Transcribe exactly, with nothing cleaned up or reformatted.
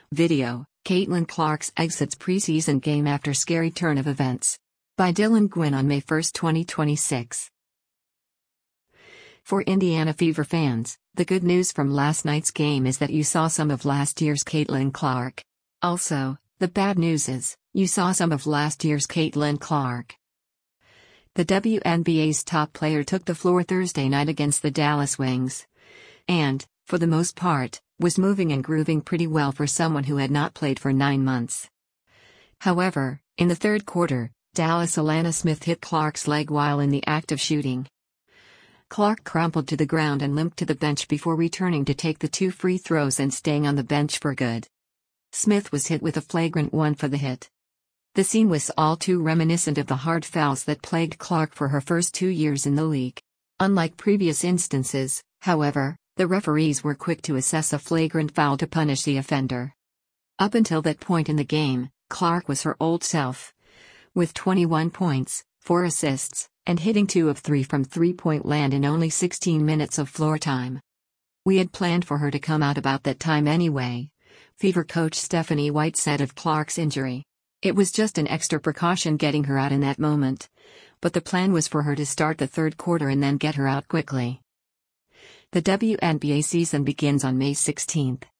Video, Caitlin Clark's exits preseason game after scary turn of events. By Dylan Gwynn on May first, twenty twenty-six. For Indiana Fever fans, the good news from last night's game is that you saw some of last year's Caitlin Clark. Also, the bad news is, you saw some of last year's Caitlin Clark. The W N B A's top player took the floor Thursday night against the Dallas Wings. And, for the most part, was moving and grooving pretty well for someone who had not played for nine months. However, in the third quarter, Dallas' Alana Smith hit Clark's leg while in the act of shooting. Clark crumpled to the ground and limped to the bench before returning to take the two free throws and staying on the bench for good. Smith was hit with a flagrant one for the hit. The scene was all too reminiscent of the hard fouls that plagued Clark for her first two years in the league. Unlike previous instances, however, the referees were quick to assess a flagrant foul to punish the offender. Up until that point in the game, Clark was her old self. With twenty-one points, four assists, and hitting two of three from three-point land in only sixteen minutes of floor time. We had planned for her to come out about that time anyway, Fever coach Stephanie White said of Clark's injury. It was just an extra precaution getting her out in that moment. But the plan was for her to start the third quarter and then get her out quickly. The W N B A season begins on May sixteenth.